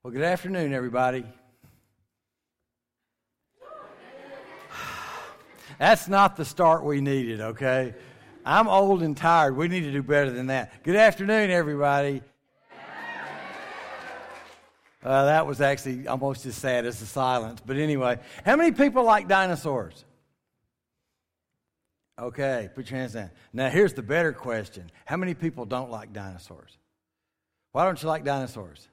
Well, good afternoon, everybody. That's not the start we needed, okay? I'm old and tired. We need to do better than that. Good afternoon, everybody. That was actually almost as sad as the silence. But anyway, how many people like dinosaurs? Okay, put your hands down. Now, here's the better question. How many people don't like dinosaurs? Why don't you like dinosaurs?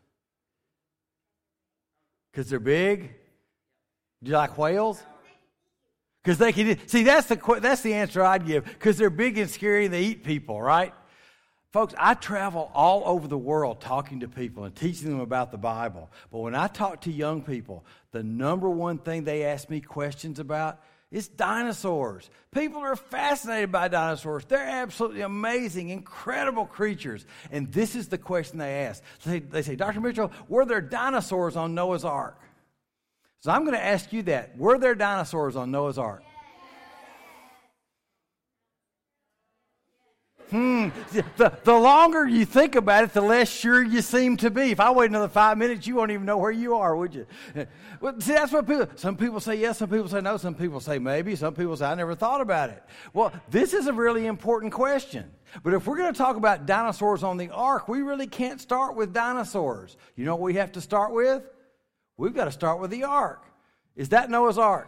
Because they're big? Do you like whales? Because they can. See, that's the answer I'd give. Because they're big and scary and they eat people, right? Folks, I travel all over the world talking to people and teaching them about the Bible. But when I talk to young people, the number one thing they ask me questions about is dinosaurs. People are fascinated by dinosaurs. They're absolutely amazing, incredible creatures. And this is the question they ask. They say, Dr. Mitchell, were there dinosaurs on Noah's Ark? So I'm going to ask you that. Were there dinosaurs on Noah's Ark? The longer you think about it, the less sure you seem to be. If I wait another 5 minutes, you won't even know where you are, would you? Well, see, that's what some people say yes, some people say no, some people say maybe, some people say I never thought about it. Well, this is a really important question. But if we're going to talk about dinosaurs on the ark, we really can't start with dinosaurs. You know what we have to start with? We've got to start with the ark. Is that Noah's Ark?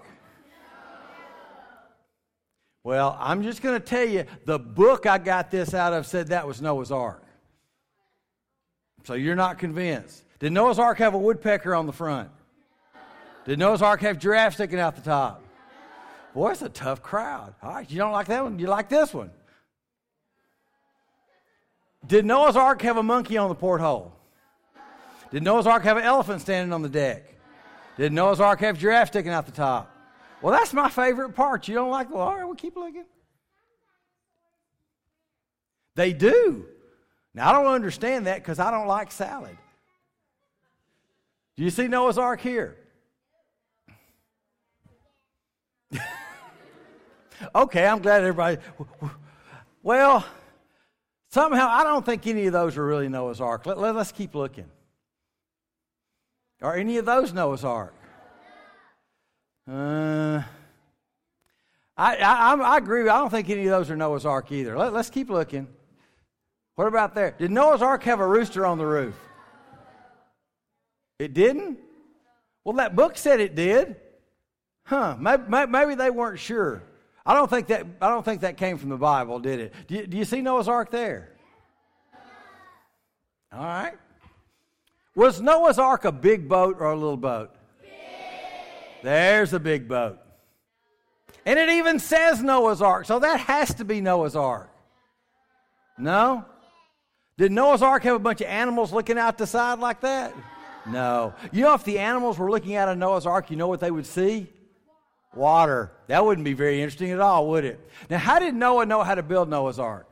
Well, I'm just going to tell you, the book I got this out of said that was Noah's Ark. So you're not convinced. Did Noah's Ark have a woodpecker on the front? Did Noah's Ark have giraffes sticking out the top? Boy, it's a tough crowd. All right, you don't like that one? You like this one? Did Noah's Ark have a monkey on the porthole? Did Noah's Ark have an elephant standing on the deck? Did Noah's Ark have giraffes sticking out the top? Well, that's my favorite part. You don't like the all right, we'll keep looking. They do. Now, I don't understand that because I don't like salad. Do you see Noah's Ark here? Okay, I'm glad everybody... Well, somehow I don't think any of those are really Noah's Ark. Let's keep looking. Are any of those Noah's Ark? I agree. I don't think any of those are Noah's Ark either. Let's keep looking. What about there? Did Noah's Ark have a rooster on the roof? It didn't? Well, that book said it did. Huh? Maybe they weren't sure. I don't think that came from the Bible, did it? Do you see Noah's Ark there? All right. Was Noah's Ark a big boat or a little boat? There's a big boat. And it even says Noah's Ark, so that has to be Noah's Ark. No? Did Noah's Ark have a bunch of animals looking out the side like that? No. You know, if the animals were looking out of Noah's Ark, you know what they would see? Water. That wouldn't be very interesting at all, would it? Now, how did Noah know how to build Noah's Ark?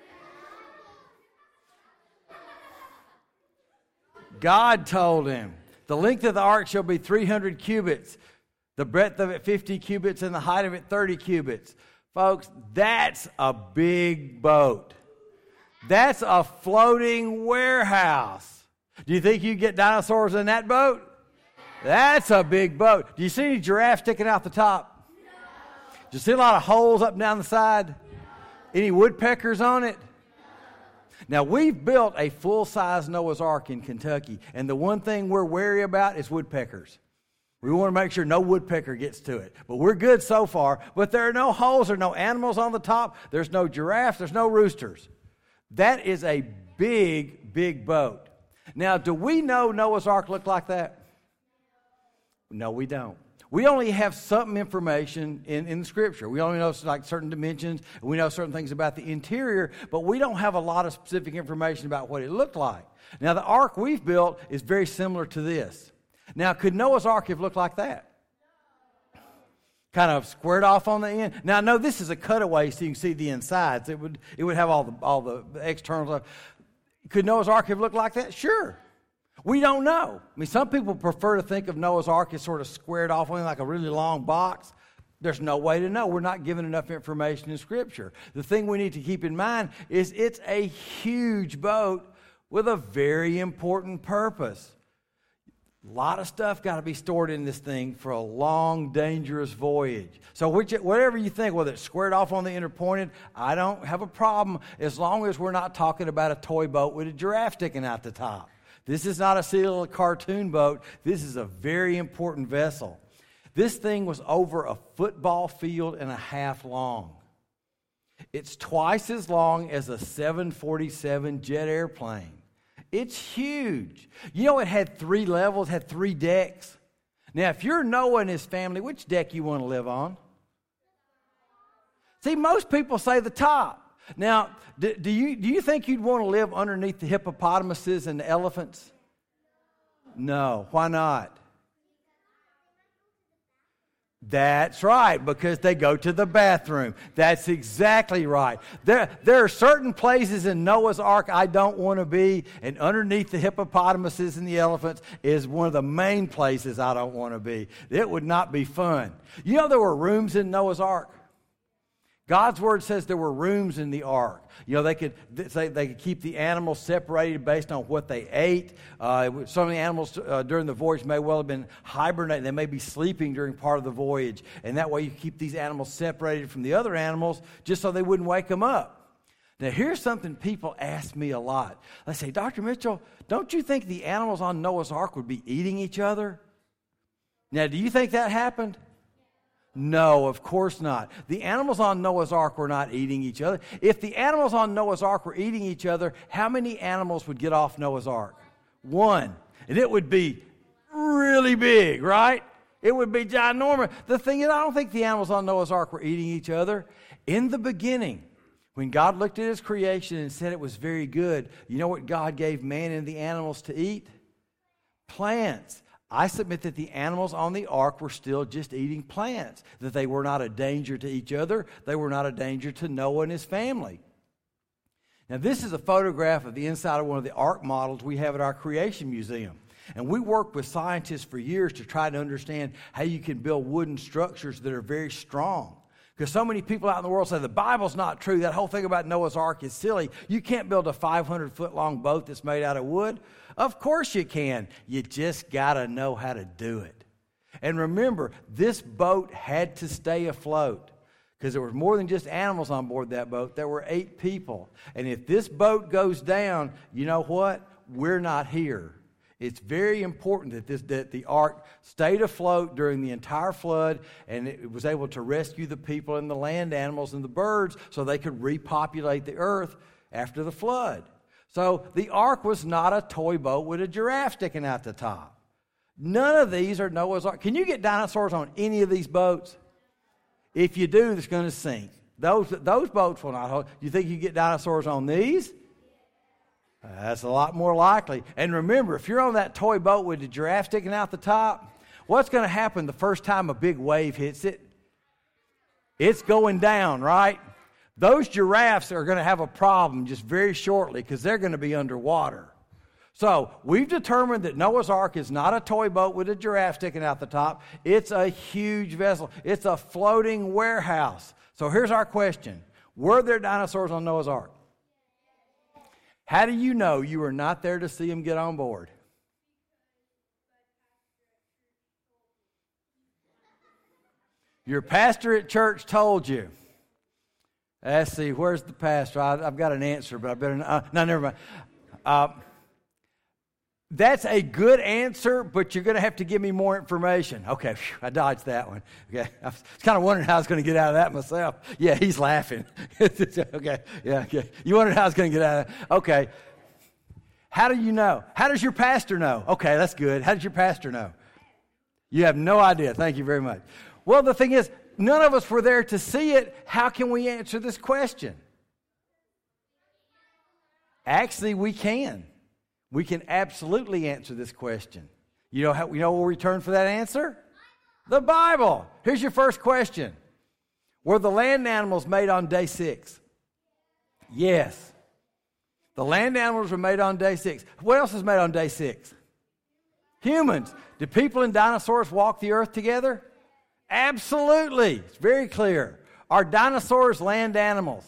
God told him, the length of the ark shall be 300 cubits, the breadth of it 50 cubits, and the height of it 30 cubits. Folks, that's a big boat. That's a floating warehouse. Do you think you get dinosaurs in that boat? That's a big boat. Do you see any giraffes sticking out the top? Do you see a lot of holes up and down the side? Any woodpeckers on it? Now, we've built a full-size Noah's Ark in Kentucky, and the one thing we're wary about is woodpeckers. We want to make sure no woodpecker gets to it. But we're good so far. But there are no holes, there are no animals on the top, there's no giraffes, there's no roosters. That is a big, big boat. Now, do we know Noah's Ark looked like that? No, we don't. We only have some information in the Scripture. We only know like certain dimensions, and we know certain things about the interior, but we don't have a lot of specific information about what it looked like. Now, the ark we've built is very similar to this. Now, could Noah's Ark have looked like that? Kind of squared off on the end. Now, no, this is a cutaway so you can see the insides. It would have all the external stuff. Could Noah's Ark have looked like that? Sure. We don't know. I mean, some people prefer to think of Noah's Ark as sort of squared off like a really long box. There's no way to know. We're not given enough information in Scripture. The thing we need to keep in mind is it's a huge boat with a very important purpose. A lot of stuff got to be stored in this thing for a long, dangerous voyage. So whatever you think, whether it's squared off on the interpointed, I don't have a problem as long as we're not talking about a toy boat with a giraffe sticking out the top. This is not a silly little cartoon boat. This is a very important vessel. This thing was over a football field and a half long. It's twice as long as a 747 jet airplane. It's huge. You know, it had 3 levels, had 3 decks. Now, if you're Noah and his family, which deck you want to live on? See, most people say the top. Now, do you think you'd want to live underneath the hippopotamuses and the elephants? No. Why not? That's right, because they go to the bathroom. That's exactly right. There are certain places in Noah's Ark I don't want to be, and underneath the hippopotamuses and the elephants is one of the main places I don't want to be. It would not be fun. You know there were rooms in Noah's Ark? God's word says there were rooms in the ark. You know, they could keep the animals separated based on what they ate. Some of the animals during the voyage may well have been hibernating. They may be sleeping during part of the voyage. And that way you keep these animals separated from the other animals just so they wouldn't wake them up. Now, here's something people ask me a lot. They say, Dr. Mitchell, don't you think the animals on Noah's Ark would be eating each other? Now, do you think that happened? No, of course not. The animals on Noah's Ark were not eating each other. If the animals on Noah's Ark were eating each other, how many animals would get off Noah's Ark? 1. And it would be really big, right? It would be ginormous. The thing is, I don't think the animals on Noah's Ark were eating each other. In the beginning, when God looked at his creation and said it was very good, you know what God gave man and the animals to eat? Plants. I submit that the animals on the ark were still just eating plants, that they were not a danger to each other. They were not a danger to Noah and his family. Now, this is a photograph of the inside of one of the ark models we have at our Creation Museum. And we worked with scientists for years to try to understand how you can build wooden structures that are very strong. Because so many people out in the world say the Bible's not true. That whole thing about Noah's Ark is silly. You can't build a 500-foot-long boat that's made out of wood. Of course you can. You just got to know how to do it. And remember, this boat had to stay afloat because there was more than just animals on board that boat. There were 8 people. And if this boat goes down, you know what? We're not here. It's very important that the ark stayed afloat during the entire flood, and it was able to rescue the people and the land animals and the birds so they could repopulate the earth after the flood. So the ark was not a toy boat with a giraffe sticking out the top. None of these are Noah's Ark. Can you get dinosaurs on any of these boats? If you do, it's going to sink. Those boats will not hold. You think you get dinosaurs on these? That's a lot more likely. And remember, if you're on that toy boat with the giraffe sticking out the top, what's going to happen the first time a big wave hits it? It's going down, right? Those giraffes are going to have a problem just very shortly because they're going to be underwater. So we've determined that Noah's Ark is not a toy boat with a giraffe sticking out the top. It's a huge vessel. It's a floating warehouse. So here's our question. Were there dinosaurs on Noah's Ark? How do you know you were not there to see them get on board? Your pastor at church told you. Let's see, where's the pastor? I've got an answer, but I better not. No, never mind. That's a good answer, but you're going to have to give me more information. Okay, I dodged that one. Okay, I was kind of wondering how I was going to get out of that myself. Yeah, he's laughing. Okay, yeah, okay. You wondered how I was going to get out of that. Okay. How do you know? How does your pastor know? Okay, that's good. How does your pastor know? You have no idea. Thank you very much. Well, the thing is, none of us were there to see it. How can we answer this question? Actually, we can. We can absolutely answer this question. You know where we turn for that answer? The Bible. Here's your first question. Were the land animals made on day 6? Yes. The land animals were made on day 6. What else is made on day 6? Humans. Did people and dinosaurs walk the earth together? Absolutely. It's very clear. Are dinosaurs land animals?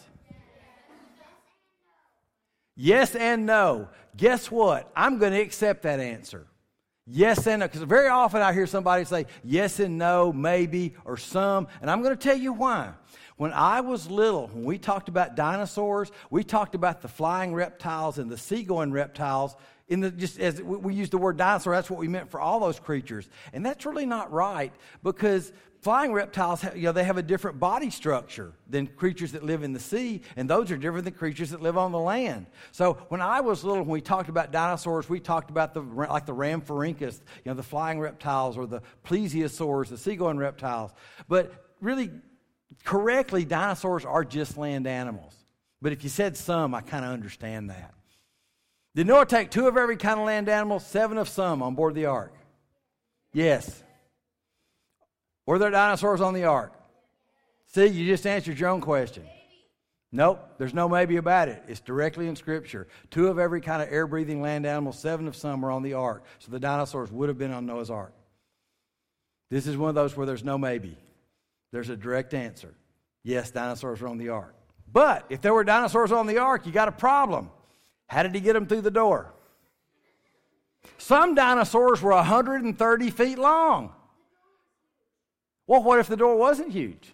Yes and no. Guess what? I'm going to accept that answer. Yes and no. Because very often I hear somebody say yes and no, maybe, or some. And I'm going to tell you why. When I was little, when we talked about dinosaurs, we talked about the flying reptiles and the seagoing reptiles. Just as we use the word dinosaur, that's what we meant for all those creatures. And that's really not right, because flying reptiles, they have a different body structure than creatures that live in the sea, and those are different than creatures that live on the land. So when I was little, when we talked about dinosaurs, we talked about the Rhamphorhynchus, the flying reptiles, or the plesiosaurs, the seagoing reptiles. But really, correctly, dinosaurs are just land animals. But if you said some, I kind of understand that. Did Noah take 2 of every kind of land animal, 7 of some on board the ark? Yes. Were there dinosaurs on the ark? See, you just answered your own question. Nope, there's no maybe about it. It's directly in Scripture. 2 of every kind of air-breathing land animal, 7 of some were on the ark. So the dinosaurs would have been on Noah's ark. This is one of those where there's no maybe. There's a direct answer. Yes, dinosaurs were on the ark. But if there were dinosaurs on the ark, you got a problem. How did he get them through the door? Some dinosaurs were 130 feet long. Well, what if the door wasn't huge?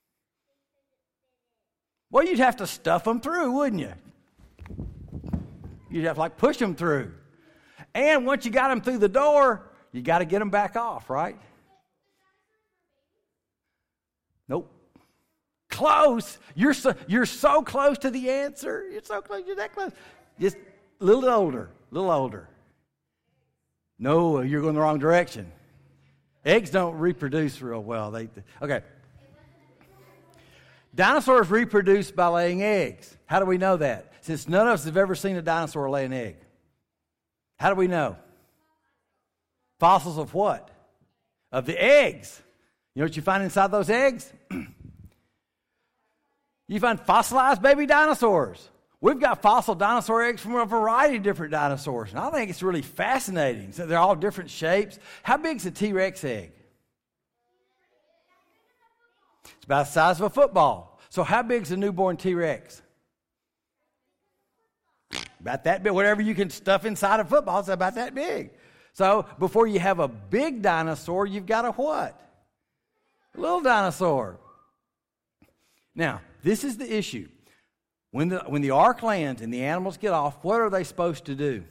Well, you'd have to stuff them through, wouldn't you? You'd have to push them through. And once you got them through the door, you got to get them back off, right? Nope. Close. You're so close to the answer. You're so close. You're that close. Just a little older. No, you're going the wrong direction. Eggs don't reproduce real well. Okay. Dinosaurs reproduce by laying eggs. How do we know that? Since none of us have ever seen a dinosaur lay an egg. How do we know? Fossils of what? Of the eggs. You know what you find inside those eggs? You find fossilized baby dinosaurs. We've got fossil dinosaur eggs from a variety of different dinosaurs, and I think it's really fascinating. So they're all different shapes. How big's a T-Rex egg? It's about the size of a football. So how big's a newborn T-Rex? About that big. Whatever you can stuff inside a football, it's about that big. So before you have a big dinosaur, you've got a what? A little dinosaur. Now, this is the issue. When the ark lands and the animals get off, what are they supposed to do?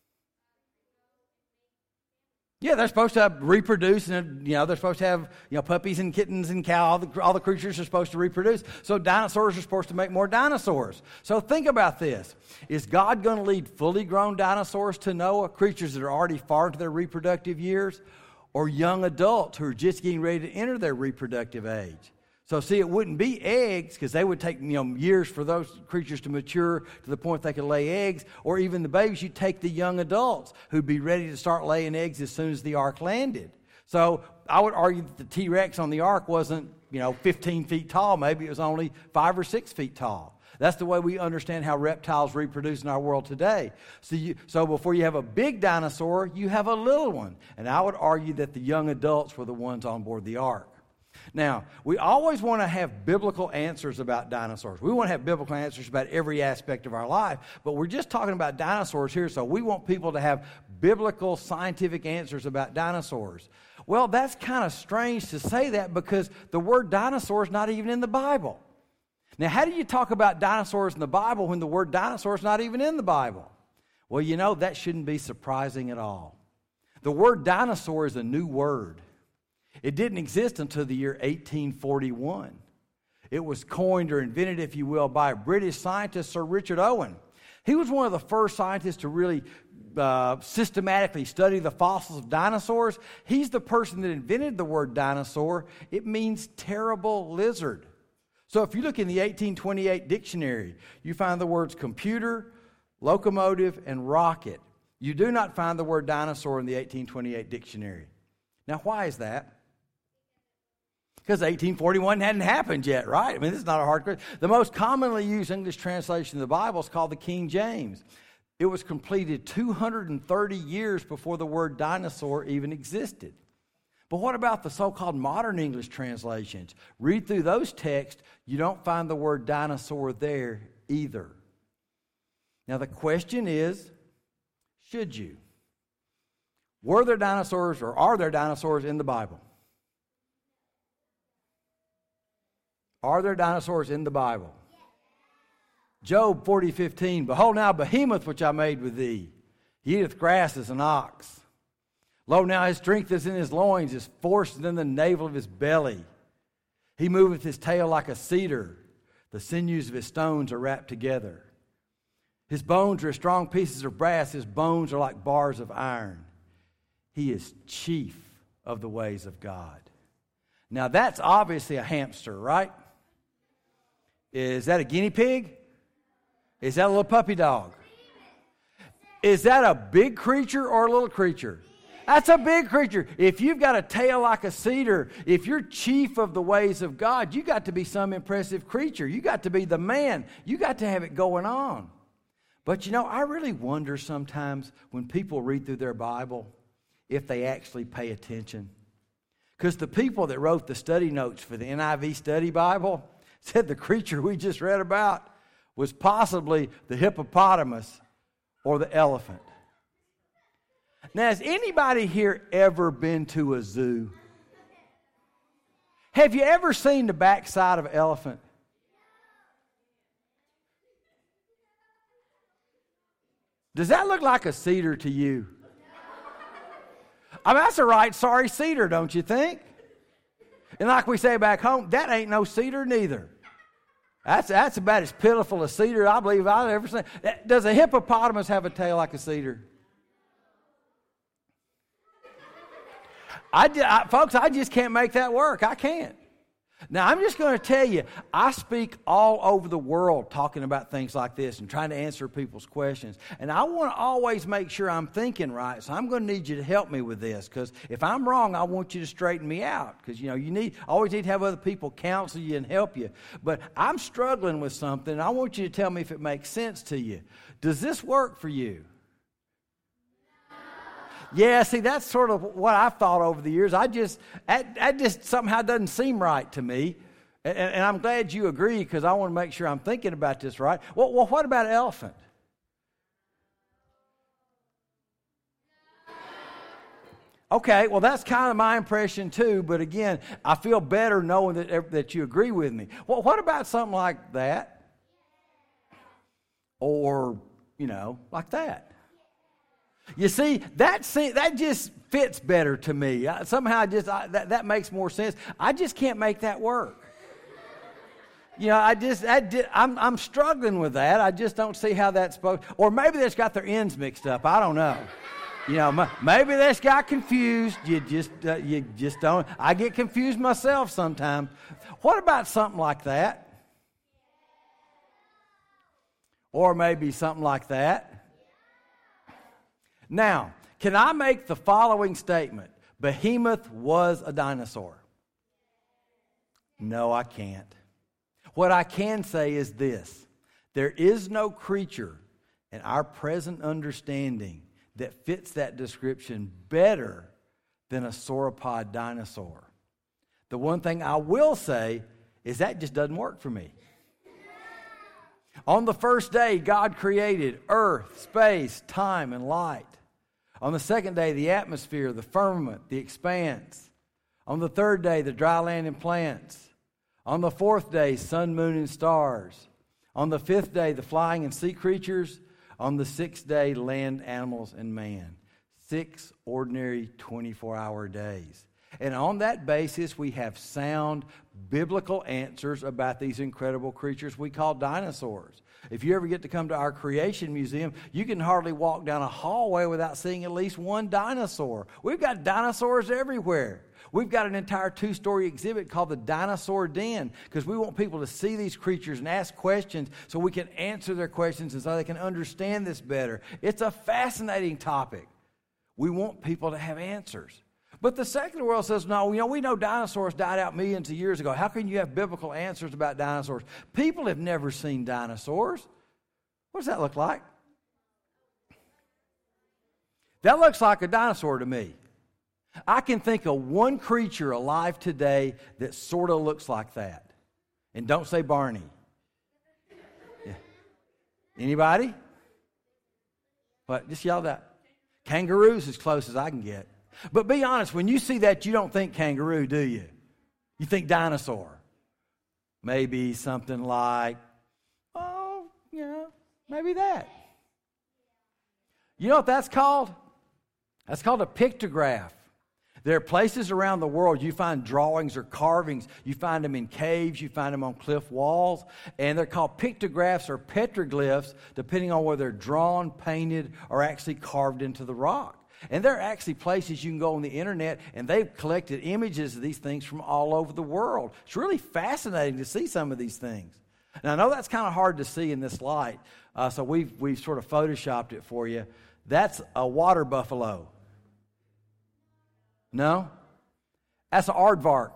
Yeah, they're supposed to reproduce, and they're supposed to have puppies and kittens and cows. All the creatures are supposed to reproduce. So dinosaurs are supposed to make more dinosaurs. So think about this: is God going to lead fully grown dinosaurs to Noah, creatures that are already far into their reproductive years, or young adults who are just getting ready to enter their reproductive age? So see, it wouldn't be eggs, because they would take years for those creatures to mature to the point they could lay eggs, or even the babies. You'd take the young adults who'd be ready to start laying eggs as soon as the ark landed. So I would argue that the T-Rex on the ark wasn't 15 feet tall. Maybe it was only 5 or 6 feet tall. That's the way we understand how reptiles reproduce in our world today. So before you have a big dinosaur, you have a little one. And I would argue that the young adults were the ones on board the ark. Now, we always want to have biblical answers about dinosaurs. We want to have biblical answers about every aspect of our life, but we're just talking about dinosaurs here, so we want people to have biblical, scientific answers about dinosaurs. Well, that's kind of strange to say that, because the word dinosaur is not even in the Bible. Now, how do you talk about dinosaurs in the Bible when the word dinosaur is not even in the Bible? Well, that shouldn't be surprising at all. The word dinosaur is a new word. It didn't exist until the year 1841. It was coined or invented, if you will, by a British scientist, Sir Richard Owen. He was one of the first scientists to really systematically study the fossils of dinosaurs. He's the person that invented the word dinosaur. It means terrible lizard. So if you look in the 1828 dictionary, you find the words computer, locomotive, and rocket. You do not find the word dinosaur in the 1828 dictionary. Now, why is that? Because 1841 hadn't happened yet, right? I mean, this is not a hard question. The most commonly used English translation of the Bible is called the King James. It was completed 230 years before the word dinosaur even existed. But what about the so-called modern English translations? Read through those texts, you don't find the word dinosaur there either. Now the question is, should you? Were there dinosaurs or are there dinosaurs in the Bible? Are there dinosaurs in the Bible? Job 40:15, behold now behemoth which I made with thee. He eateth grass as an ox. Lo now his strength is in his loins, his force is in the navel of his belly. He moveth his tail like a cedar. The sinews of his stones are wrapped together. His bones are as strong pieces of brass. His bones are like bars of iron. He is chief of the ways of God. Now that's obviously a hamster, right? Is that a guinea pig? Is that a little puppy dog? Is that a big creature or a little creature? That's a big creature. If you've got a tail like a cedar, if you're chief of the ways of God, you got to be some impressive creature. You got to be the man. You got to have it going on. But you know, I really wonder sometimes when people read through their Bible if they actually pay attention. Because the people that wrote the study notes for the NIV Study Bible said the creature we just read about was possibly the hippopotamus or the elephant. Now, has anybody here ever been to a zoo? Have you ever seen the backside of an elephant? Does that look like a cedar to you? I mean, that's a right sorry cedar, don't you think? And like we say back home, that ain't no cedar neither. That's about as pitiful a cedar I believe I've ever seen. Does a hippopotamus have a tail like a cedar? Folks, I just can't make that work. I can't. Now, I'm just going to tell you, I speak all over the world talking about things like this and trying to answer people's questions. And I want to always make sure I'm thinking right. So I'm going to need you to help me with this. Because if I'm wrong, I want you to straighten me out. Because, you know, always need to have other people counsel you and help you. But I'm struggling with something, and I want you to tell me if it makes sense to you. Does this work for you? Yeah, see, that's sort of what I've thought over the years. That just somehow doesn't seem right to me. And I'm glad you agree because I want to make sure I'm thinking about this right. Well, what about an elephant? Okay, well, that's kind of my impression too. But again, I feel better knowing that you agree with me. Well, what about something like that? Or, you know, like that? You see, that just fits better to me. Somehow, that makes more sense. I just can't make that work. You know, I'm struggling with that. I just don't see how that's supposed. Or maybe they just got their ends mixed up. I don't know. You know, maybe they just got confused. You just don't. I get confused myself sometimes. What about something like that? Or maybe something like that. Now, can I make the following statement? Behemoth was a dinosaur. No, I can't. What I can say is this. There is no creature in our present understanding that fits that description better than a sauropod dinosaur. The one thing I will say is that just doesn't work for me. On the first day, God created earth, space, time, and light. On the second day, the atmosphere, the firmament, the expanse. On the third day, the dry land and plants. On the fourth day, sun, moon, and stars. On the fifth day, the flying and sea creatures. On the sixth day, land, animals, and man. 6 ordinary 24-hour days. And on that basis, we have sound biblical answers about these incredible creatures we call dinosaurs. If you ever get to come to our Creation Museum, you can hardly walk down a hallway without seeing at least one dinosaur. We've got dinosaurs everywhere. We've got an entire 2-story exhibit called the Dinosaur Den because we want people to see these creatures and ask questions so we can answer their questions and so they can understand this better. It's a fascinating topic. We want people to have answers. But the secular world says, no, we know dinosaurs died out millions of years ago. How can you have biblical answers about dinosaurs? People have never seen dinosaurs. What does that look like? That looks like a dinosaur to me. I can think of one creature alive today that sort of looks like that. And don't say Barney. Yeah. Anybody? What? Just yell that. Kangaroo's as close as I can get. But be honest, when you see that, you don't think kangaroo, do you? You think dinosaur. Maybe something like, maybe that. You know what that's called? That's called a pictograph. There are places around the world you find drawings or carvings. You find them in caves, you find them on cliff walls, and they're called pictographs or petroglyphs, depending on whether they're drawn, painted, or actually carved into the rock. And there are actually places you can go on the internet, and they've collected images of these things from all over the world. It's really fascinating to see some of these things. Now, I know that's kind of hard to see in this light, so we've sort of photoshopped it for you. That's a water buffalo. No? That's an aardvark.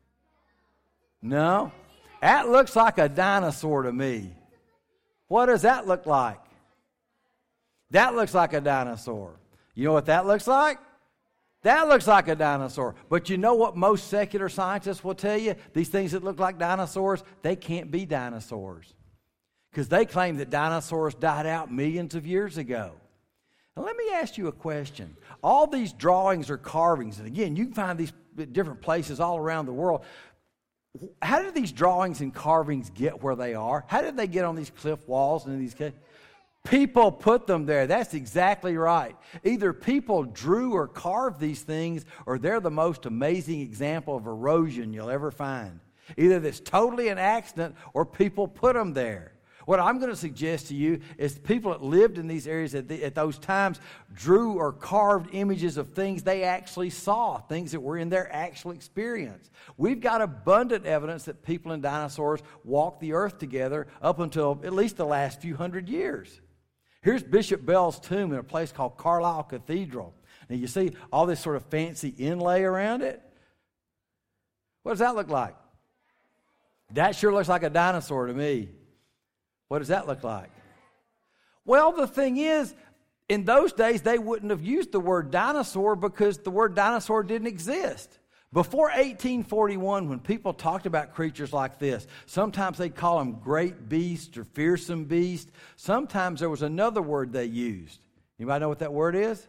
No? That looks like a dinosaur to me. What does that look like? That looks like a dinosaur. You know what that looks like? That looks like a dinosaur. But you know what most secular scientists will tell you? These things that look like dinosaurs, they can't be dinosaurs. Because they claim that dinosaurs died out millions of years ago. Now, let me ask you a question. All these drawings or carvings, and again, you can find these different places all around the world. How did these drawings and carvings get where they are? How did they get on these cliff walls and these caves? People put them there. That's exactly right. Either people drew or carved these things, or they're the most amazing example of erosion you'll ever find. Either it's totally an accident or people put them there. What I'm going to suggest to you is people that lived in these areas at those times drew or carved images of things they actually saw, things that were in their actual experience. We've got abundant evidence that people and dinosaurs walked the earth together up until at least the last few hundred years. Here's Bishop Bell's tomb in a place called Carlisle Cathedral. Now you see all this sort of fancy inlay around it. What does that look like? That sure looks like a dinosaur to me. What does that look like? Well, the thing is, in those days, they wouldn't have used the word dinosaur because the word dinosaur didn't exist. Before 1841, when people talked about creatures like this, sometimes they'd call them great beasts or fearsome beasts. Sometimes there was another word they used. Anybody know what that word is?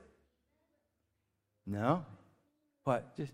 No? What? Just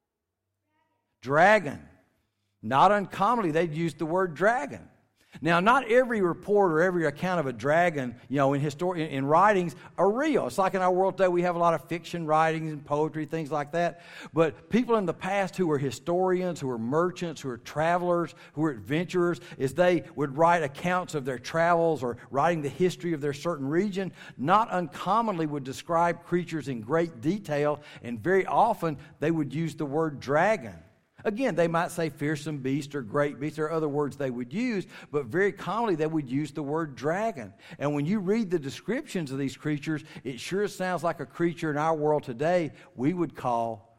dragon. Not uncommonly, they'd use the word dragon. Now, not every report or every account of a dragon, in writings are real. It's like in our world today, we have a lot of fiction writings and poetry, things like that. But people in the past who were historians, who were merchants, who were travelers, who were adventurers, as they would write accounts of their travels or writing the history of their certain region, not uncommonly would describe creatures in great detail, and very often they would use the word dragon. Again, they might say fearsome beast or great beast. There are other words they would use, but very commonly they would use the word dragon. And when you read the descriptions of these creatures, it sure sounds like a creature in our world today we would call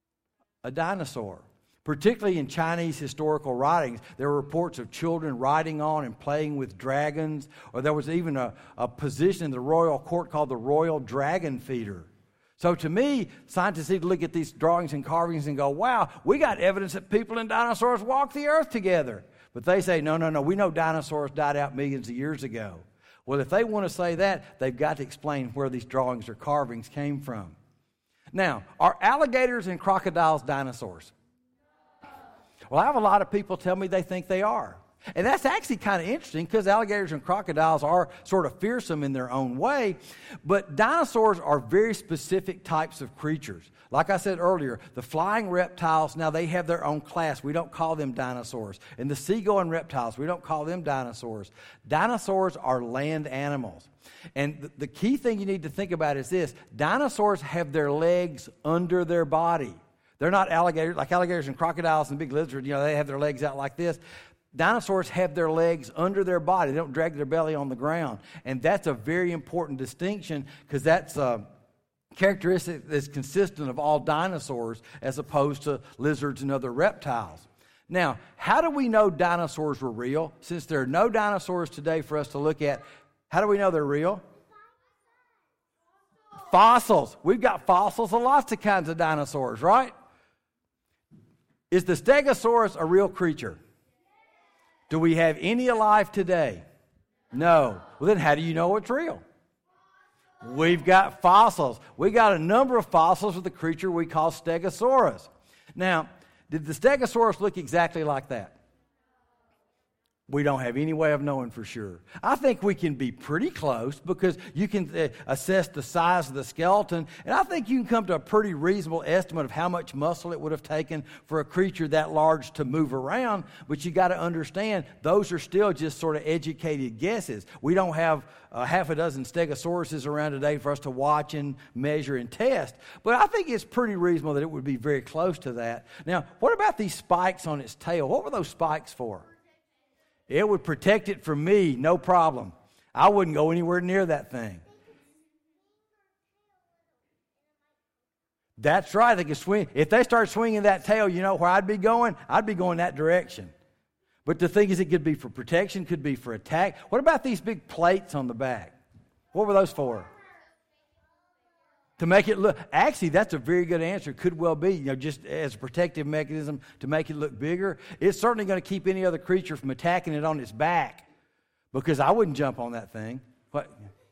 a dinosaur. Particularly in Chinese historical writings, there were reports of children riding on and playing with dragons, or there was even a position in the royal court called the royal dragon feeder. So to me, scientists need to look at these drawings and carvings and go, wow, we got evidence that people and dinosaurs walked the earth together. But they say, no, we know dinosaurs died out millions of years ago. Well, if they want to say that, they've got to explain where these drawings or carvings came from. Now, are alligators and crocodiles dinosaurs? Well, I have a lot of people tell me they think they are. And that's actually kind of interesting because alligators and crocodiles are sort of fearsome in their own way. But dinosaurs are very specific types of creatures. Like I said earlier, the flying reptiles, now they have their own class. We don't call them dinosaurs. And the seagoing reptiles, we don't call them dinosaurs. Dinosaurs are land animals. And the key thing you need to think about is this. Dinosaurs have their legs under their body. They're not alligators, like alligators and crocodiles and big lizards, they have their legs out like this. Dinosaurs have their legs under their body. They don't drag their belly on the ground. And that's a very important distinction because that's a characteristic that's consistent of all dinosaurs as opposed to lizards and other reptiles. Now, how do we know dinosaurs were real? Since there are no dinosaurs today for us to look at, how do we know they're real? Fossils. We've got fossils of lots of kinds of dinosaurs, right? Is the Stegosaurus a real creature? Do we have any alive today? No. Well, then how do you know it's real? We've got fossils. We got a number of fossils of the creature we call Stegosaurus. Now, did the Stegosaurus look exactly like that? We don't have any way of knowing for sure. I think we can be pretty close because you can assess the size of the skeleton, and I think you can come to a pretty reasonable estimate of how much muscle it would have taken for a creature that large to move around, but you got to understand those are still just sort of educated guesses. We don't have half a dozen Stegosauruses around today for us to watch and measure and test, but I think it's pretty reasonable that it would be very close to that. Now, what about these spikes on its tail? What were those spikes for? It would protect it from me, no problem. I wouldn't go anywhere near that thing. That's right. They can swing. If they start swinging that tail, you know where I'd be going? I'd be going that direction. But the thing is, it could be for protection, could be for attack. What about these big plates on the back? What were those for? To make it look, actually, that's a very good answer. Could well be, just as a protective mechanism to make it look bigger. It's certainly going to keep any other creature from attacking it on its back, because I wouldn't jump on that thing. What?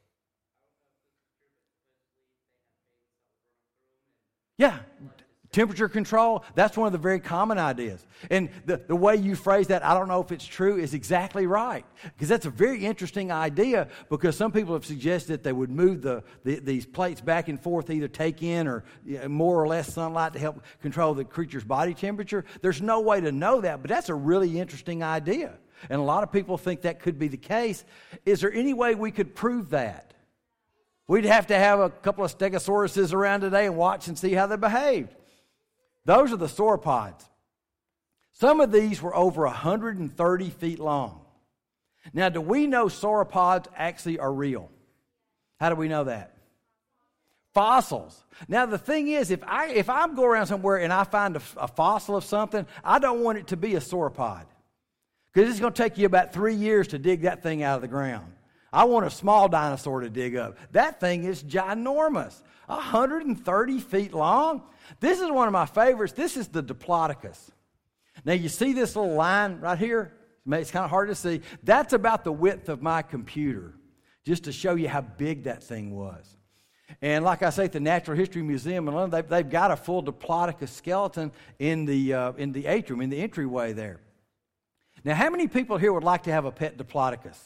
Yeah. Temperature control, that's one of the very common ideas. And the way you phrase that, I don't know if it's true, is exactly right. Because that's a very interesting idea, because some people have suggested that they would move these plates back and forth, either take in or more or less sunlight to help control the creature's body temperature. There's no way to know that, but that's a really interesting idea. And a lot of people think that could be the case. Is there any way we could prove that? We'd have to have a couple of Stegosauruses around today and watch and see how they behaved. Those are the sauropods. Some of these were over 130 feet long. Now, do we know sauropods actually are real? How do we know that? Fossils. Now, the thing is, if I go around somewhere and I find a fossil of something, I don't want it to be a sauropod, because it's going to take you about 3 years to dig that thing out of the ground. I want a small dinosaur to dig up. That thing is ginormous. 130 feet long. This is one of my favorites. This is the Diplodocus. Now, you see this little line right here? It's kind of hard to see. That's about the width of my computer, just to show you how big that thing was. And like I say, at the Natural History Museum in London, they've got a full Diplodocus skeleton in the atrium, in the entryway there. Now, how many people here would like to have a pet Diplodocus?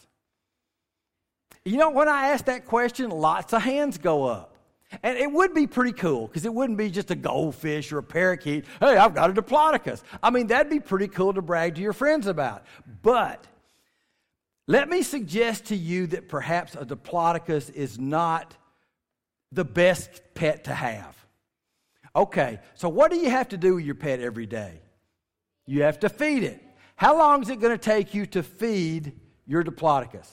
When I ask that question, lots of hands go up. And it would be pretty cool, because it wouldn't be just a goldfish or a parakeet. Hey, I've got a Diplodocus. I mean, that'd be pretty cool to brag to your friends about. But let me suggest to you that perhaps a Diplodocus is not the best pet to have. Okay, so what do you have to do with your pet every day? You have to feed it. How long is it going to take you to feed your Diplodocus?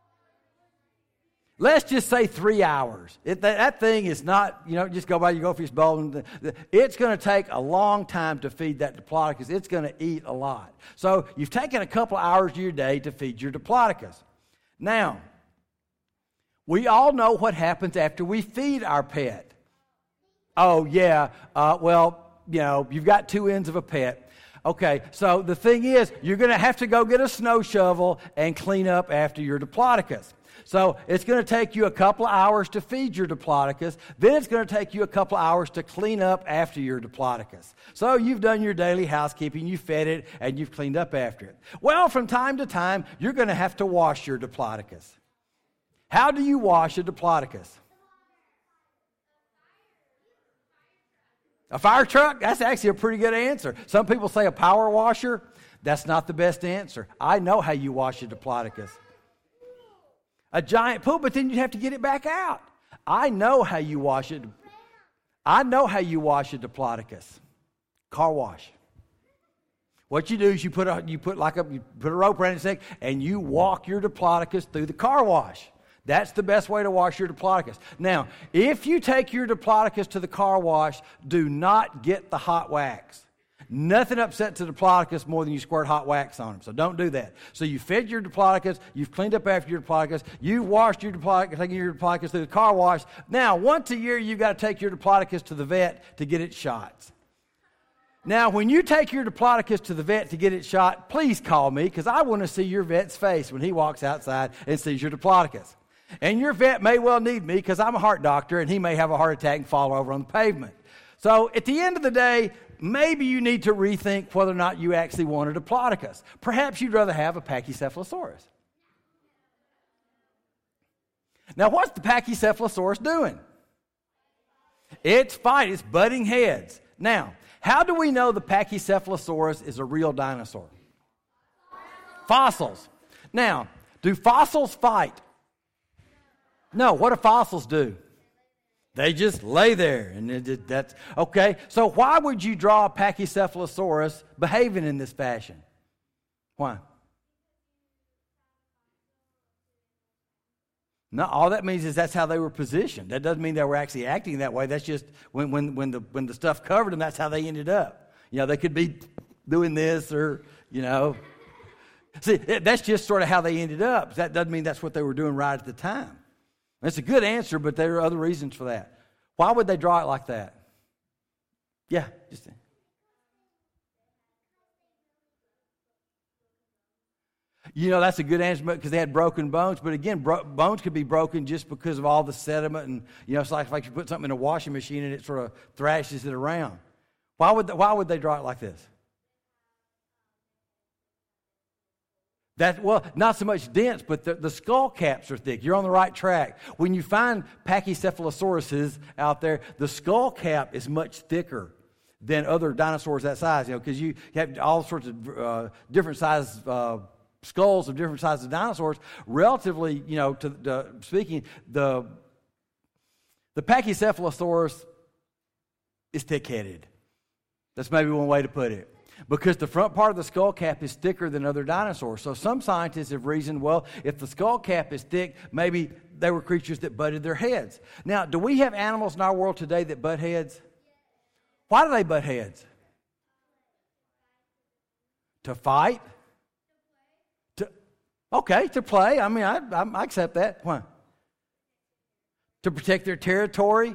Let's just say 3 hours. That thing is not, just go by your goldfish bowl. It's going to take a long time to feed that Diplodocus. It's going to eat a lot. So you've taken a couple of hours of your day to feed your Diplodocus. Now, we all know what happens after we feed our pet. Oh, yeah. You've got two ends of a pet. Okay, so the thing is, you're going to have to go get a snow shovel and clean up after your Diplodocus. So it's going to take you a couple of hours to feed your Diplodocus. Then it's going to take you a couple of hours to clean up after your Diplodocus. So you've done your daily housekeeping, you fed it, and you've cleaned up after it. Well, from time to time, you're going to have to wash your Diplodocus. How do you wash a Diplodocus? A fire truck? That's actually a pretty good answer. Some people say a power washer. That's not the best answer. I know how you wash a Diplodocus. A giant pool, but then you'd have to get it back out. I know how you wash it. I know how you wash a Diplodocus. Car wash. What you do is you put a rope around its neck and you walk your Diplodocus through the car wash. That's the best way to wash your Diplodocus. Now, if you take your Diplodocus to the car wash, do not get the hot wax. Nothing upsets the Diplodocus more than you squirt hot wax on them, so don't do that. So you fed your Diplodocus, you've cleaned up after your Diplodocus, you washed your Diplodocus, taking your Diplodocus through the car wash. Now, once a year, you've got to take your Diplodocus to the vet to get its shots. Now, when you take your Diplodocus to the vet to get it shot, please call me, because I want to see your vet's face when he walks outside and sees your Diplodocus. And your vet may well need me because I'm a heart doctor and he may have a heart attack and fall over on the pavement. So at the end of the day, maybe you need to rethink whether or not you actually wanted a Diplodocus. Perhaps you'd rather have a Pachycephalosaurus. Now, what's the Pachycephalosaurus doing? It's fighting. It's butting heads. Now, how do we know the Pachycephalosaurus is a real dinosaur? Fossils. Now, do fossils fight? No. What do fossils do? They just lay there. And that's okay. So why would you draw a Pachycephalosaurus behaving in this fashion? Why? No, all that means is that's how they were positioned. That doesn't mean they were actually acting that way. That's just when the stuff covered them, that's how they ended up. You know, they could be doing this or, you know. See, that's just sort of how they ended up. That doesn't mean that's what they were doing right at the time. That's a good answer, but there are other reasons for that. Why would they draw it like that? Yeah, just... You know, that's a good answer because they had broken bones. But again, bones could be broken just because of all the sediment. And, you know, it's like you put something in a washing machine and it sort of thrashes it around. Why would they draw it like this? Well, not so much dense, but the skull caps are thick. You're on the right track. When you find Pachycephalosauruses out there, the skull cap is much thicker than other dinosaurs that size. You know, because you have all sorts of different sizes skulls of different sizes of dinosaurs. Relatively, you know, speaking, the Pachycephalosaurus is thick-headed. That's maybe one way to put it. Because the front part of the skull cap is thicker than other dinosaurs. So some scientists have reasoned, well, if the skull cap is thick, maybe they were creatures that butted their heads. Now, do we have animals in our world today that butt heads? Why do they butt heads? To fight? To play. I mean, I accept that. Why? To protect their territory?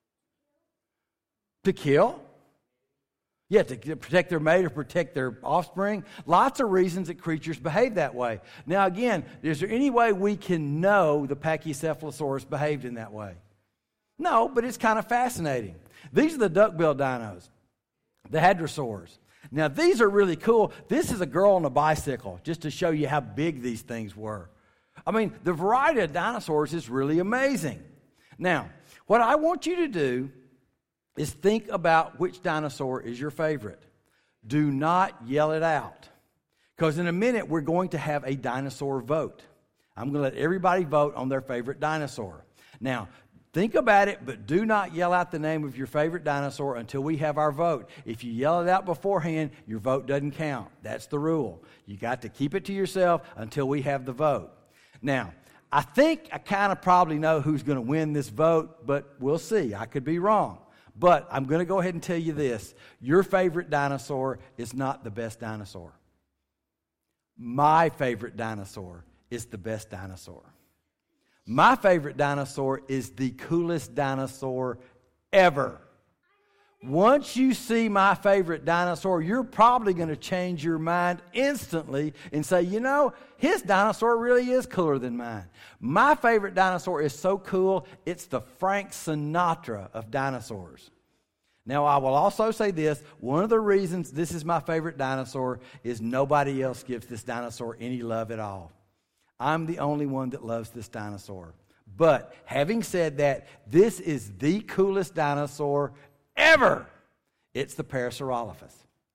To kill? Yeah, to protect their mate or protect their offspring. Lots of reasons that creatures behave that way. Now, again, is there any way we can know the Pachycephalosaurus behaved in that way? No, but it's kind of fascinating. These are the duck-billed dinos, the hadrosaurs. Now, these are really cool. This is a girl on a bicycle, just to show you how big these things were. I mean, the variety of dinosaurs is really amazing. Now, what I want you to do is think about which dinosaur is your favorite. Do not yell it out, because in a minute we're going to have a dinosaur vote. I'm going to let everybody vote on their favorite dinosaur. Now, think about it, but do not yell out the name of your favorite dinosaur until we have our vote. If you yell it out beforehand, your vote doesn't count. That's the rule. You got to keep it to yourself until we have the vote. Now, I think I kind of probably know who's going to win this vote, but we'll see. I could be wrong. But I'm going to go ahead and tell you this. Your favorite dinosaur is not the best dinosaur. My favorite dinosaur is the best dinosaur. My favorite dinosaur is the coolest dinosaur ever. Once you see my favorite dinosaur, you're probably going to change your mind instantly and say, you know, his dinosaur really is cooler than mine. My favorite dinosaur is so cool, it's the Frank Sinatra of dinosaurs. Now, I will also say this. One of the reasons this is my favorite dinosaur is nobody else gives this dinosaur any love at all. I'm the only one that loves this dinosaur. But having said that, this is the coolest dinosaur ever. It's the Parasaurolophus.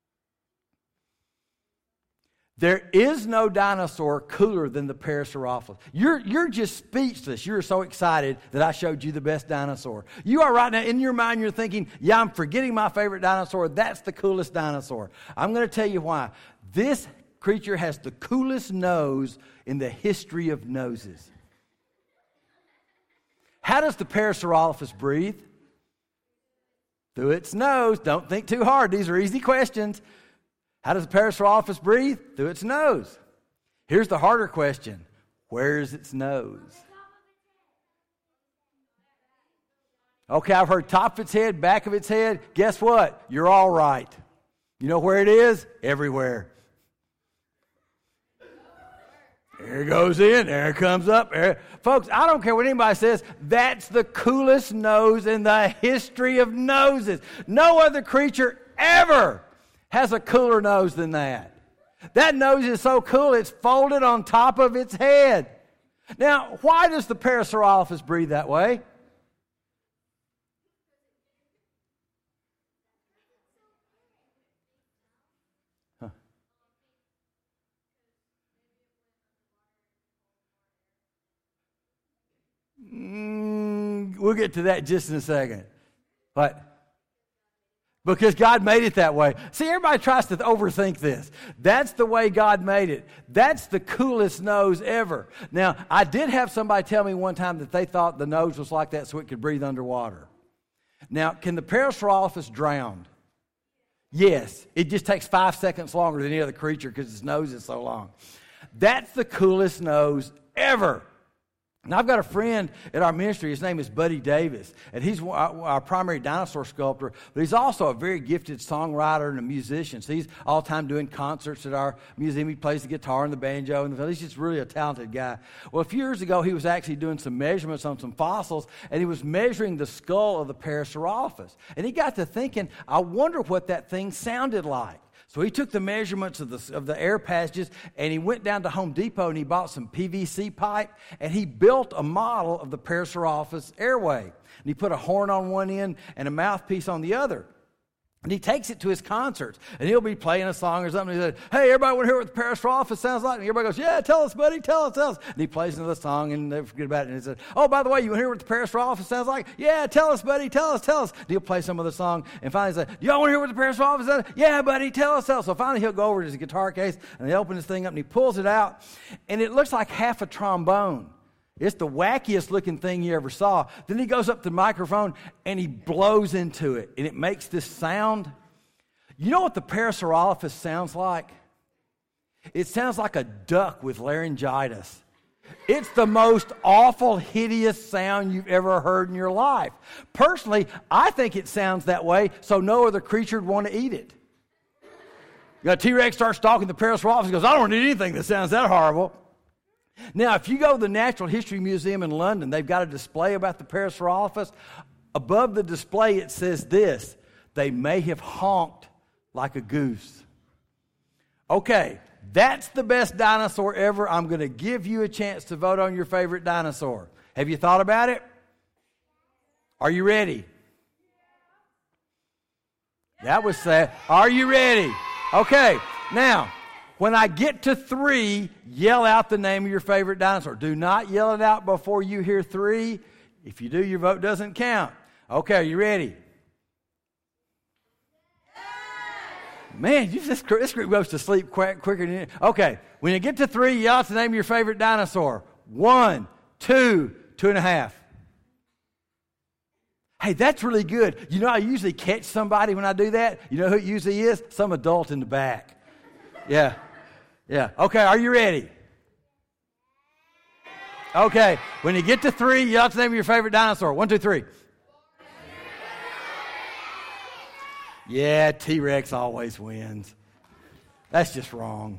There is no dinosaur cooler than the Parasaurolophus. You're just speechless. You're so excited that I showed you the best dinosaur. You are right now in your mind, you're thinking, yeah, I'm forgetting my favorite dinosaur. That's the coolest dinosaur. I'm going to tell you why. This creature has the coolest nose in the history of noses. How does the Parasaurolophus breathe? Through its nose. Don't think too hard. These are easy questions. How does the Parasaurolophus breathe? Through its nose. Here's the harder question. Where's its nose? Okay, I've heard top of its head, back of its head. Guess what? You're all right. You know where it is? Everywhere. Here it goes in, there it comes up. Folks, I don't care what anybody says, that's the coolest nose in the history of noses. No other creature ever has a cooler nose than that. That nose is so cool, it's folded on top of its head. Now, why does the Parasaurolophus breathe that way? We'll get to that just in a second. What? Because God made it that way. See, everybody tries to overthink this. That's the way God made it. That's the coolest nose ever. Now, I did have somebody tell me one time that they thought the nose was like that so it could breathe underwater. Now, can the Parasaurolophus drown? Yes. It just takes 5 seconds longer than any other creature because its nose is so long. That's the coolest nose ever. Now, I've got a friend at our ministry. His name is Buddy Davis, and he's our primary dinosaur sculptor, but he's also a very gifted songwriter and a musician. So he's all the time doing concerts at our museum. He plays the guitar and the banjo, and he's just really a talented guy. Well, a few years ago, he was actually doing some measurements on some fossils, and he was measuring the skull of the Parasaurolophus. And he got to thinking, I wonder what that thing sounded like. So he took the measurements of the air passages, and he went down to Home Depot and he bought some PVC pipe, and he built a model of the Parasaurolophus airway. And he put a horn on one end and a mouthpiece on the other. And he takes it to his concerts, and he'll be playing a song or something. He said, hey, everybody want to hear what the Parasaurolophus sounds like? And everybody goes, yeah, tell us, buddy, tell us. And he plays another song, and they forget about it. And he said, oh, by the way, you want to hear what the Parasaurolophus sounds like? Yeah, tell us, buddy, tell us. And he'll play some other song, and finally he said, y'all want to hear what the Parasaurolophus sounds like? Yeah, buddy, tell us. So finally he'll go over to his guitar case, and he opens this thing up, and he pulls it out, and it looks like half a trombone. It's the wackiest looking thing you ever saw. Then he goes up to the microphone, and he blows into it, and it makes this sound. You know what the Parasaurolophus sounds like? It sounds like a duck with laryngitis. It's the most awful, hideous sound you've ever heard in your life. Personally, I think it sounds that way so no other creature would want to eat it. You know, T-Rex starts talking to the Parasaurolophus and goes, I don't need anything that sounds that horrible. Now, if you go to the Natural History Museum in London, they've got a display about the Parasaurolophus. Above the display, it says this: they may have honked like a goose. Okay, that's the best dinosaur ever. I'm going to give you a chance to vote on your favorite dinosaur. Have you thought about it? Are you ready? That was sad. Are you ready? Okay, now, when I get to 3, yell out the name of your favorite dinosaur. Do not yell it out before you hear 3. If you do, your vote doesn't count. Okay, are you ready? Man, this group goes to sleep quicker than you. Okay, when you get to 3, yell out the name of your favorite dinosaur. 1, 2, 2.5. Hey, that's really good. You know, I usually catch somebody when I do that. You know who it usually is? Some adult in the back. Yeah. Okay, are you ready? Okay, when you get to 3, yell out the name of your favorite dinosaur. 1, 2, 3. Yeah, T-Rex always wins. That's just wrong.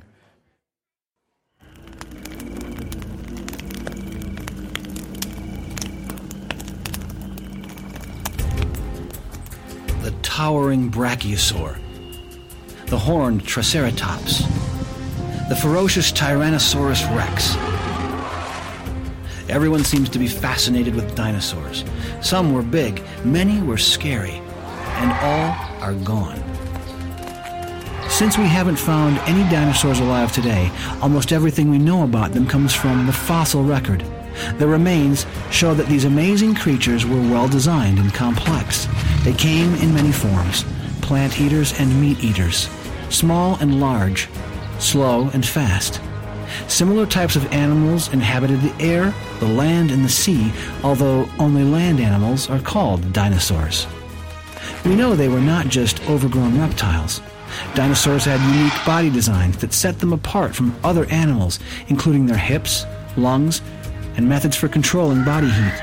The towering Brachiosaur, the horned Triceratops, the ferocious Tyrannosaurus Rex. Everyone seems to be fascinated with dinosaurs. Some were big, many were scary, and all are gone. Since we haven't found any dinosaurs alive today, almost everything we know about them comes from the fossil record. The remains show that these amazing creatures were well designed and complex. They came in many forms: plant eaters and meat eaters, small and large, slow and fast. Similar types of animals inhabited the air, the land, and the sea, although only land animals are called dinosaurs. We know they were not just overgrown reptiles. Dinosaurs had unique body designs that set them apart from other animals, including their hips, lungs, and methods for controlling body heat.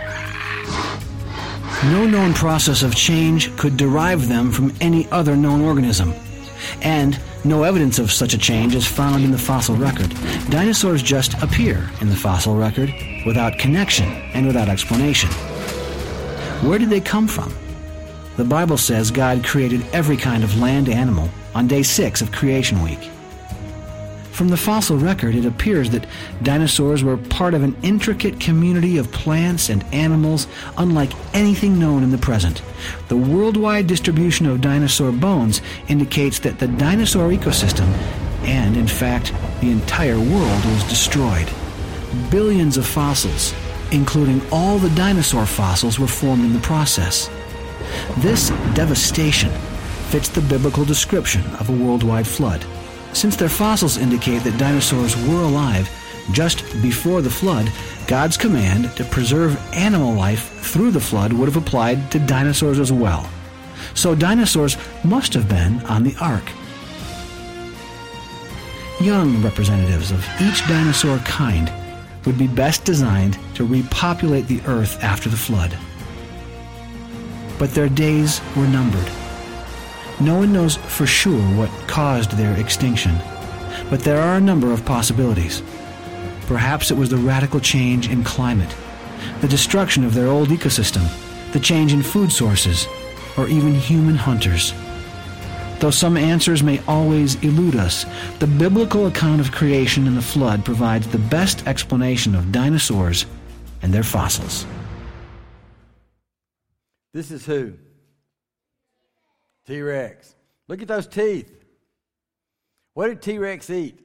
No known process of change could derive them from any other known organism. And no evidence of such a change is found in the fossil record. Dinosaurs just appear in the fossil record without connection and without explanation. Where did they come from? The Bible says God created every kind of land animal on day 6 of creation week. From the fossil record, it appears that dinosaurs were part of an intricate community of plants and animals unlike anything known in the present. The worldwide distribution of dinosaur bones indicates that the dinosaur ecosystem, and in fact the entire world, was destroyed. Billions of fossils, including all the dinosaur fossils, were formed in the process. This devastation fits the biblical description of a worldwide flood. Since their fossils indicate that dinosaurs were alive just before the flood, God's command to preserve animal life through the flood would have applied to dinosaurs as well. So dinosaurs must have been on the ark. Young representatives of each dinosaur kind would be best designed to repopulate the earth after the flood. But their days were numbered. No one knows for sure what caused their extinction, but there are a number of possibilities. Perhaps it was the radical change in climate, the destruction of their old ecosystem, the change in food sources, or even human hunters. Though some answers may always elude us, the biblical account of creation and the flood provides the best explanation of dinosaurs and their fossils. This is who? T-Rex. Look at those teeth. What did T-Rex eat?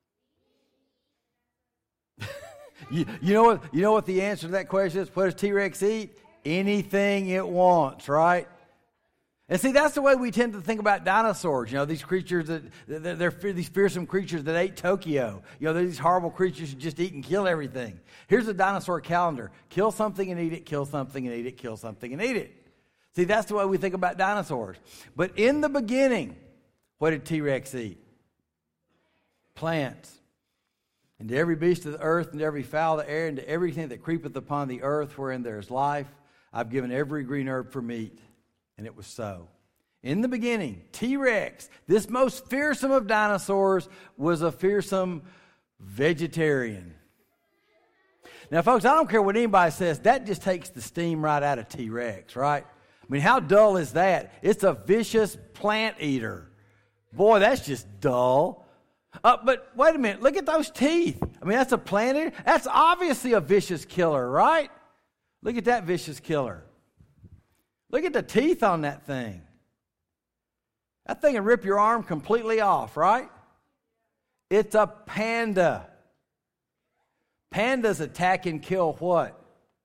you know what the answer to that question is? What does T-Rex eat? Anything it wants, right? And see, that's the way we tend to think about dinosaurs. You know, these creatures they're these fearsome creatures that ate Tokyo. You know, they're these horrible creatures who just eat and kill everything. Here's a dinosaur calendar. Kill something and eat it, kill something and eat it, kill something and eat it. See, that's the way we think about dinosaurs. But in the beginning, what did T-Rex eat? Plants. And to every beast of the earth, and to every fowl of the air, and to everything that creepeth upon the earth wherein there is life, I've given every green herb for meat. And it was so. In the beginning, T-Rex, this most fearsome of dinosaurs, was a fearsome vegetarian. Now, folks, I don't care what anybody says. That just takes the steam right out of T-Rex, right? I mean, how dull is that? It's a vicious plant eater. Boy, that's just dull. But wait a minute. Look at those teeth. I mean, that's a plant eater. That's obviously a vicious killer, right? Look at that vicious killer. Look at the teeth on that thing. That thing will rip your arm completely off, right? It's a panda. Pandas attack and kill what?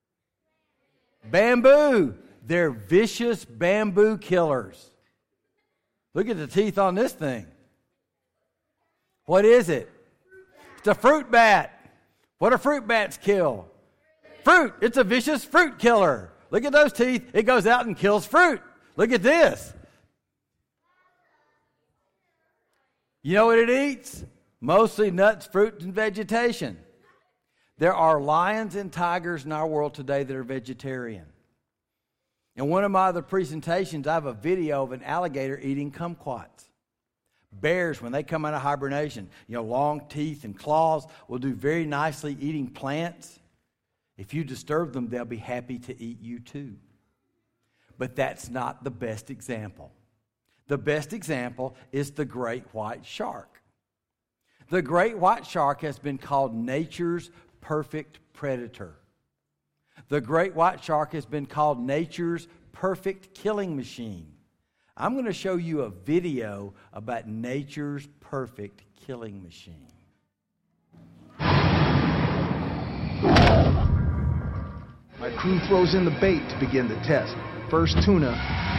Bamboo. They're vicious bamboo killers. Look at the teeth on this thing. What is it? It's a fruit bat. What do fruit bats kill? Fruit. It's a vicious fruit killer. Look at those teeth. It goes out and kills fruit. Look at this. You know what it eats? Mostly nuts, fruit, and vegetation. There are lions and tigers in our world today that are vegetarian. In one of my other presentations, I have a video of an alligator eating kumquats. Bears, when they come out of hibernation, you know, long teeth and claws, will do very nicely eating plants. If you disturb them, they'll be happy to eat you too. But that's not the best example. The best example is the great white shark. The great white shark has been called nature's perfect predator. The great white shark has been called nature's perfect killing machine. I'm going to show you a video about nature's perfect killing machine. My crew throws in the bait to begin the test. First tuna,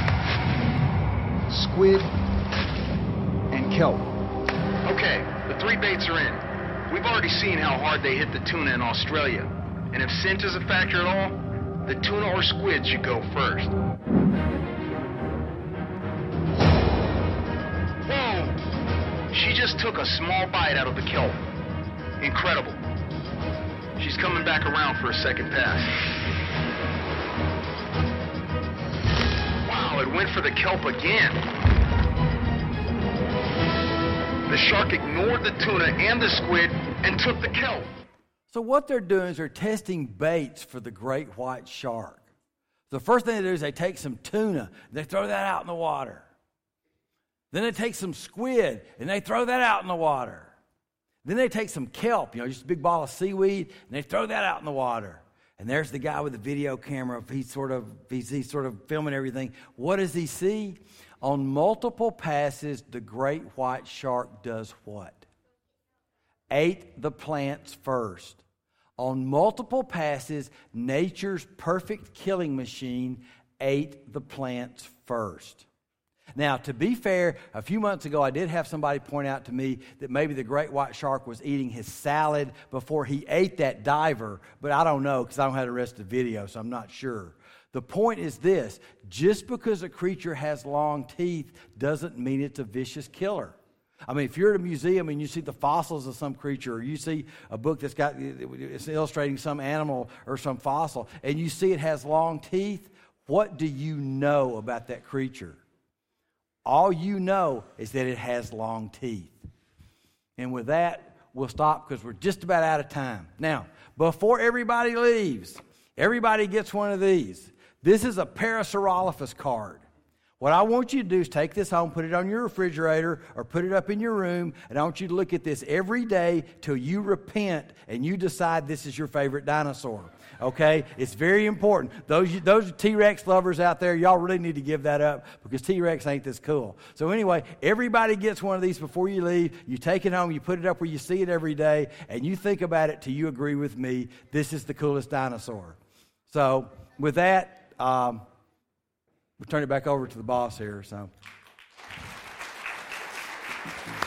squid, and kelp. Okay, the 3 baits are in. We've already seen how hard they hit the tuna in Australia. And if scent is a factor at all, the tuna or squid should go first. Whoa! She just took a small bite out of the kelp. Incredible. She's coming back around for a second pass. Wow, it went for the kelp again. The shark ignored the tuna and the squid and took the kelp. So what they're doing is they're testing baits for the great white shark. The first thing they do is they take some tuna, and they throw that out in the water. Then they take some squid, and they throw that out in the water. Then they take some kelp, just a big ball of seaweed, and they throw that out in the water. And there's the guy with the video camera. He's sort of filming everything. What does he see? On multiple passes, the great white shark does what? Ate the plants first. On multiple passes, nature's perfect killing machine ate the plants first. Now, to be fair, a few months ago, I did have somebody point out to me that maybe the great white shark was eating his salad before he ate that diver, but I don't know because I don't have the rest of the video, so I'm not sure. The point is this: just because a creature has long teeth doesn't mean it's a vicious killer. I mean, if you're at a museum and you see the fossils of some creature, or you see a book it's illustrating some animal or some fossil, and you see it has long teeth, what do you know about that creature? All you know is that it has long teeth. And with that, we'll stop because we're just about out of time. Now, before everybody leaves, everybody gets one of these. This is a Parasaurolophus card. What I want you to do is take this home, put it on your refrigerator, or put it up in your room, and I want you to look at this every day till you repent and you decide this is your favorite dinosaur. Okay? It's very important. Those T-Rex lovers out there, y'all really need to give that up because T-Rex ain't this cool. So anyway, everybody gets one of these before you leave. You take it home, you put it up where you see it every day, and you think about it till you agree with me, this is the coolest dinosaur. So with that, we'll turn it back over to the boss here. So.